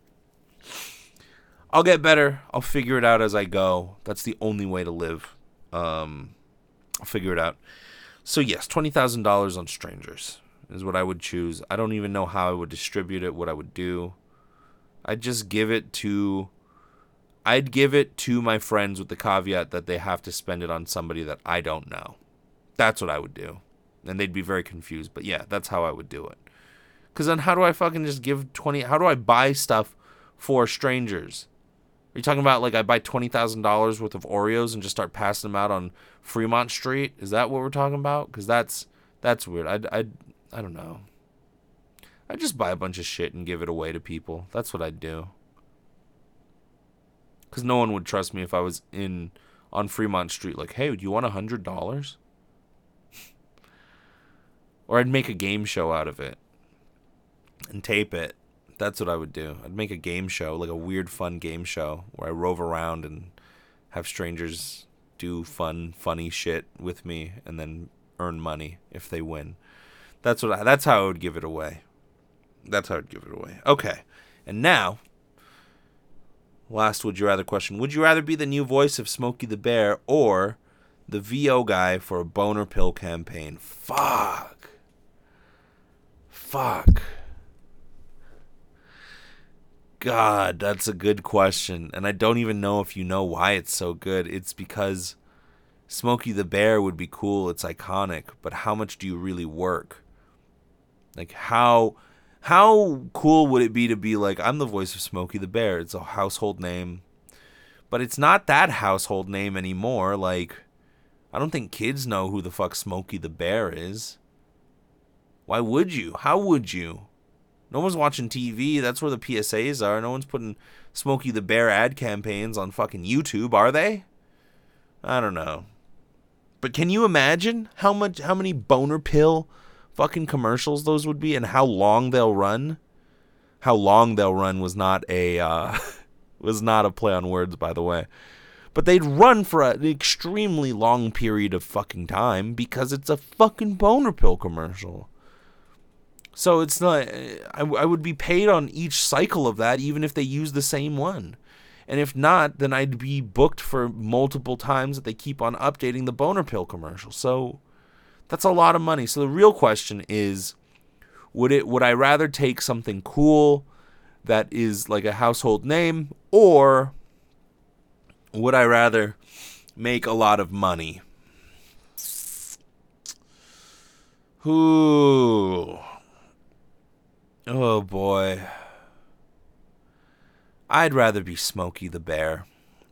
I'll get better. I'll figure it out as I go. That's the only way to live. I'll figure it out. So yes, $20,000 on strangers is what I would choose. I don't even know how I would distribute it, what I would do. I'd give it to my friends with the caveat that they have to spend it on somebody that I don't know. That's what I would do. And they'd be very confused. But yeah, that's how I would do it. Because then how do I fucking just give how do I buy stuff for strangers? Are you talking about like I buy $20,000 worth of Oreos and just start passing them out on Fremont Street? Is that what we're talking about? Because that's weird. I don't know. I'd just buy a bunch of shit and give it away to people. That's what I'd do. Because no one would trust me if I was on Fremont Street like, hey, do you want $100? Or I'd make a game show out of it and tape it. That's what I would do. I'd make a game show, like a weird, fun game show where I rove around and have strangers do fun, funny shit with me and then earn money if they win. That's how I would give it away. Okay. And now, last would you rather question. Would you rather be the new voice of Smokey the Bear or the VO guy for a boner pill campaign? Fuck. God, that's a good question. And I don't even know if you know why it's so good. It's because Smokey the Bear would be cool. It's iconic. But how much do you really work? Like, how cool would it be to be like, I'm the voice of Smokey the Bear? It's a household name. But it's not that household name anymore. Like, I don't think kids know who the fuck Smokey the Bear is. Why would you? How would you? No one's watching TV. That's where the PSAs are. No one's putting Smokey the Bear ad campaigns on fucking YouTube, are they? I don't know. But can you imagine how many boner pill fucking commercials those would be and how long they'll run? How long they'll run was not a play on words, by the way. But they'd run for an extremely long period of fucking time because it's a fucking boner pill commercial. So it's not, I would be paid on each cycle of that, even if they use the same one. And if not, then I'd be booked for multiple times that they keep on updating the boner pill commercial. So that's a lot of money. So the real question is, would I rather take something cool that is like a household name, or would I rather make a lot of money? Ooh. Oh boy. I'd rather be Smokey the Bear.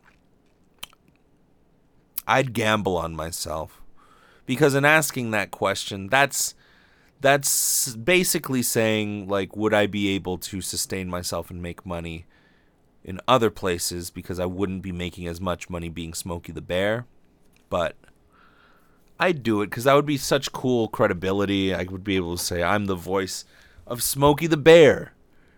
I'd gamble on myself. Because in asking that question, that's basically saying, like, would I be able to sustain myself and make money in other places, because I wouldn't be making as much money being Smokey the Bear. But I'd do it because that would be such cool credibility. I would be able to say, I'm the voice of Smokey the Bear.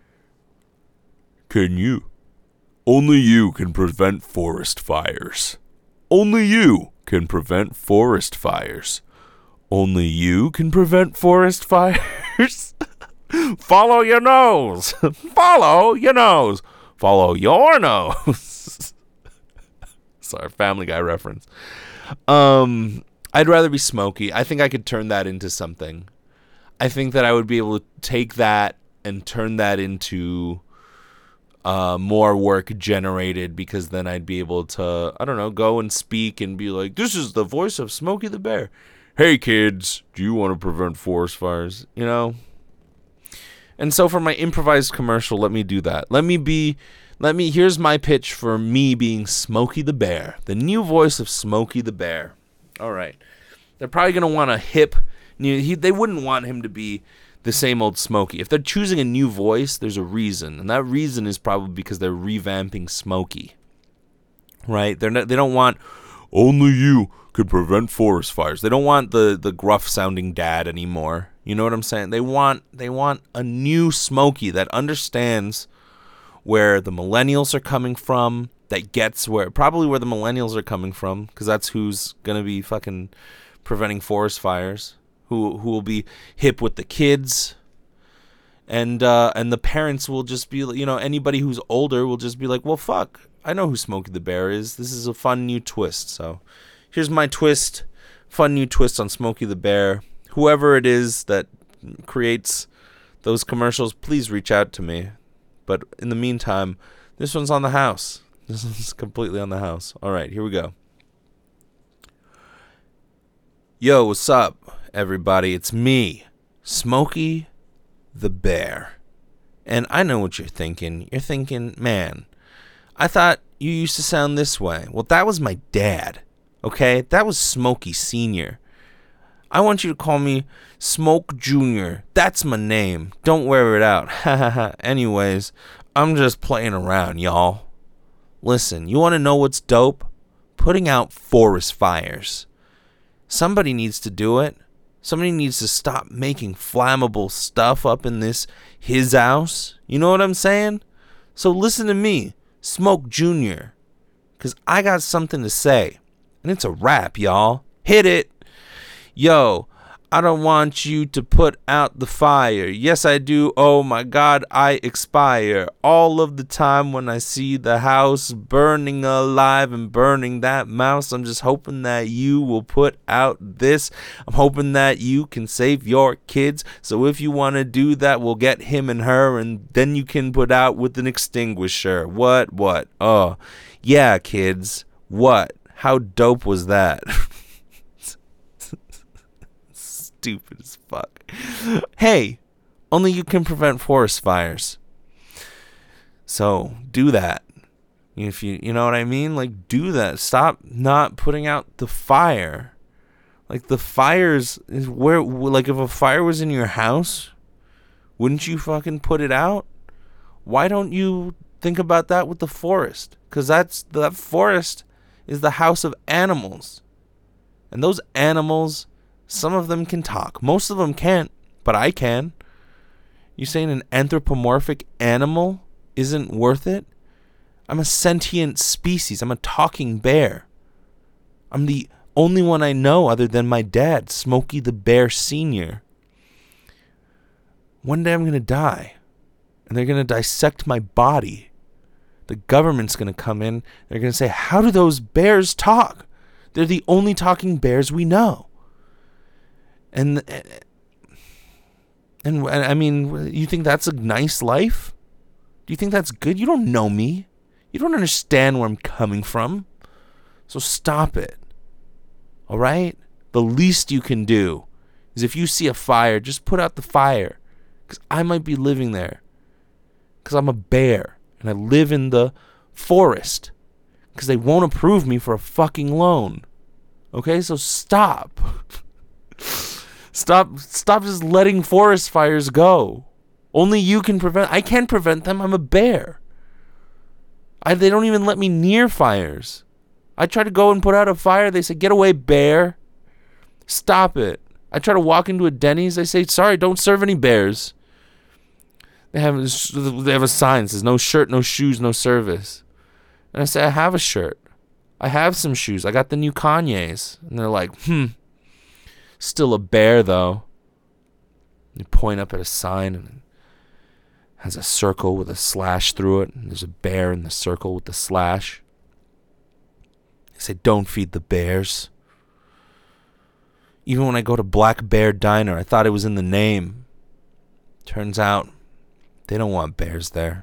Can you? Only you can prevent forest fires. Only you can prevent forest fires. Only you can prevent forest fires. Follow your nose. Follow your nose. Follow your nose. Sorry, Family Guy reference. I'd rather be Smokey. I think I could turn that into something. I think that I would be able to take that and turn that into more work generated, because then I'd be able to, I don't know, go and speak and be like, this is the voice of Smokey the Bear. Hey kids, do you want to prevent forest fires? You know? And so for my improvised commercial, let me do that. Here's my pitch for me being Smokey the Bear, the new voice of Smokey the Bear. All right. They're probably going to want a hip, they wouldn't want him to be the same old Smokey. If they're choosing a new voice, there's a reason. And that reason is probably because they're revamping Smokey. Right? They don't want, only you could prevent forest fires. They don't want the gruff sounding dad anymore. You know what I'm saying? They want a new Smokey that understands where the millennials are coming from, that gets where the millennials are coming from, because that's who's gonna be fucking preventing forest fires, who will be hip with the kids, and the parents will just be, you know, anybody who's older will just be like, well, fuck, I know who Smokey the Bear is. This is a fun new twist. So here's my twist, fun new twist on Smokey the Bear. Whoever it is that creates those commercials, please reach out to me. But in the meantime, this one's on the house. This one's completely on the house. All right, here we go. Yo, what's up, everybody? It's me, Smokey the Bear. And I know what you're thinking. You're thinking, man, I thought you used to sound this way. Well, that was my dad, okay? That was Smokey Sr. I want you to call me Smoke Jr. That's my name. Don't wear it out. Anyways, I'm just playing around, y'all. Listen, you want to know what's dope? Putting out forest fires. Somebody needs to do it. Somebody needs to stop making flammable stuff up in his house. You know what I'm saying? So listen to me, Smoke Jr., because I got something to say. And it's a rap, y'all. Hit it. Yo, I don't want you to put out the fire. Yes, I do. Oh my God, I expire all of the time when I see the house burning alive and burning that mouse. I'm just hoping that you will put out this. I'm hoping that you can save your kids. So if you want to do that, we'll get him and her, and then you can put out with an extinguisher. What? Oh, yeah, kids. What? How dope was that? Stupid as fuck. Hey, only you can prevent forest fires. So do that. If you know what I mean? Like, do that. Stop not putting out the fire. Like, the fires is where, like, if a fire was in your house, wouldn't you fucking put it out? Why don't you think about that with the forest? Because that forest is the house of animals. And those animals, some of them can talk. Most of them can't, but I can. You saying an anthropomorphic animal isn't worth it? I'm a sentient species. I'm a talking bear. I'm the only one I know other than my dad, Smokey the Bear Sr. One day I'm going to die, and they're going to dissect my body. The government's going to come in. They're going to say, how do those bears talk? They're the only talking bears we know. And I mean, you think that's a nice life? Do you think that's good? You don't know me. You don't understand where I'm coming from. So stop it. All right? The least you can do is if you see a fire, just put out the fire. Because I might be living there. Because I'm a bear. And I live in the forest. Because they won't approve me for a fucking loan. Okay, so stop. Stop just letting forest fires go. Only you can prevent. I can't prevent them. I'm a bear. They don't even let me near fires. I try to go and put out a fire. They say, get away, bear. Stop it. I try to walk into a Denny's. They say, sorry, don't serve any bears. They have a sign that says, no shirt, no shoes, no service. And I say, I have a shirt. I have some shoes. I got the new Kanye's. And they're like, still a bear, though. They point up at a sign and it has a circle with a slash through it. And there's a bear in the circle with the slash. They say, don't feed the bears. Even when I go to Black Bear Diner, I thought it was in the name. Turns out, they don't want bears there.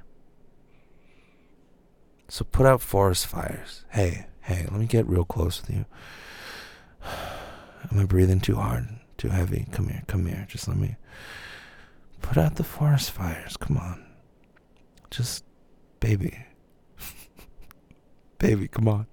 So put out forest fires. Hey, let me get real close with you. Am I breathing too hard? Too heavy? Come here. Just let me put out the forest fires. Come on. Just, baby. Baby, come on.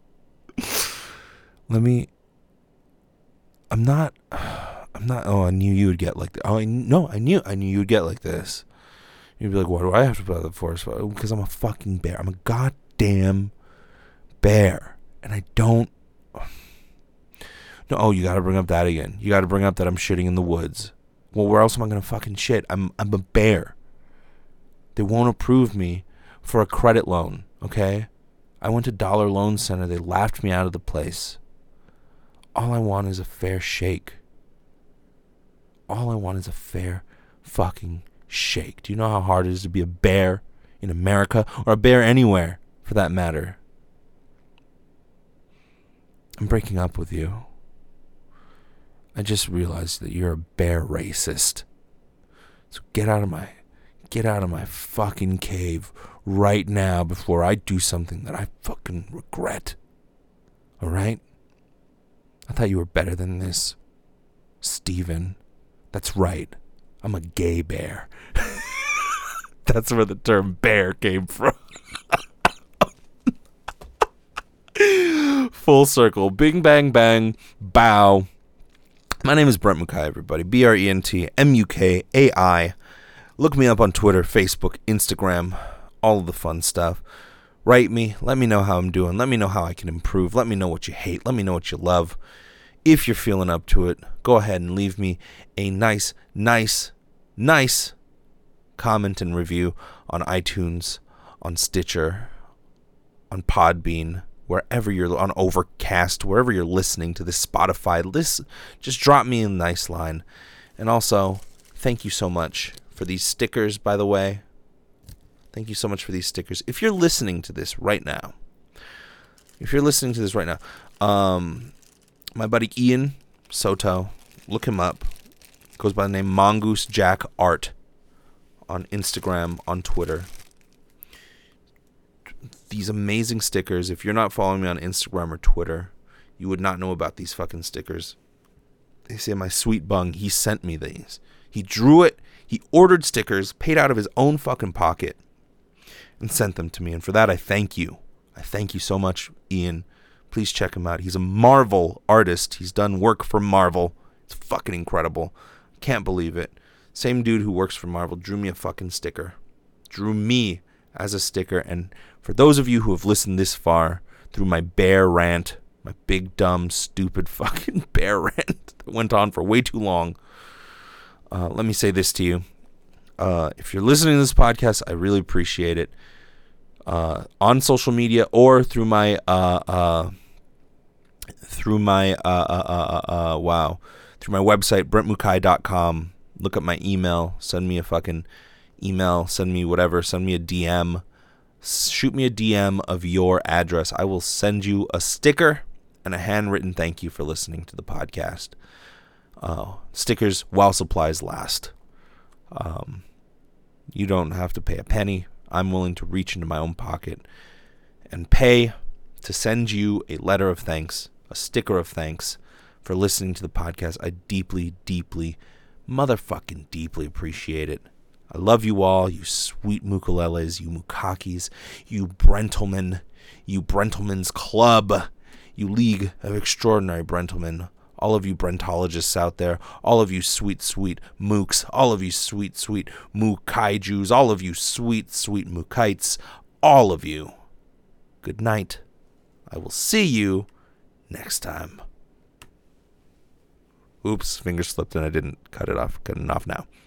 I'm not, I knew you would get like this. I knew you would get like this. You'd be like, why do I have to put out the forest fire? Because I'm a fucking bear. I'm a goddamn bear. And I don't. No, you gotta bring up that again. You gotta bring up that I'm shitting in the woods. Well, where else am I gonna fucking shit? I'm a bear. They won't approve me for a credit loan, okay? I went to Dollar Loan Center. They laughed me out of the place. All I want is a fair shake. All I want is a fair fucking shake. Do you know how hard it is to be a bear in America, or a bear anywhere for that matter? I'm breaking up with you. I just realized that you're a bear racist. So get out of my fucking cave right now before I do something that I fucking regret. All right? I thought you were better than this, Steven. That's right. I'm a gay bear. That's where the term bear came from. Full circle. Bing, bang, bang, bow. My name is Brent Mukai, everybody. BrentMukai. Look me up on Twitter, Facebook, Instagram, all of the fun stuff. Write me. Let me know how I'm doing. Let me know how I can improve. Let me know what you hate. Let me know what you love. If you're feeling up to it, go ahead and leave me a nice comment and review on iTunes, on Stitcher, on Podbean, wherever you're on Overcast, wherever you're listening to this Spotify. Just drop me a nice line. And also, thank you so much for these stickers, by the way. Thank you so much for these stickers. If you're listening to this right now, my buddy Ian Soto, look him up. Goes by the name Mongoose Jack Art on Instagram, on Twitter. These amazing stickers. If you're not following me on Instagram or Twitter, you would not know about these fucking stickers. They say my sweet bung, he sent me these. He drew it. He ordered stickers, paid out of his own fucking pocket, and sent them to me. And for that, I thank you. I thank you so much, Ian. Please check him out. He's a Marvel artist. He's done work for Marvel. It's fucking incredible. Can't believe it. Same dude who works for Marvel drew me a fucking sticker. Drew me as a sticker. And for those of you who have listened this far through my bear rant, my big, dumb, stupid fucking bear rant that went on for way too long, let me say this to you. If you're listening to this podcast, I really appreciate it. On social media or through my website, brentmukai.com. Look up my email, send me a fucking email, send me whatever, send me a DM, shoot me a DM of your address. I will send you a sticker and a handwritten thank you for listening to the podcast. Stickers while supplies last. You don't have to pay a penny. I'm willing to reach into my own pocket and pay to send you a letter of thanks, a sticker of thanks, for listening to the podcast. I deeply, deeply, motherfucking deeply appreciate it. I love you all, you sweet Mookuleles, you Mukakis, you Brentlemen, you Brentlemen's Club, you League of Extraordinary Brentlemen, all of you Brentologists out there, all of you sweet, sweet Mooks, all of you sweet, sweet Mookaijus, all of you sweet, sweet Mookites, all of you. Good night. I will see you next time. Oops, finger slipped and I didn't cut it off. Cutting it off now.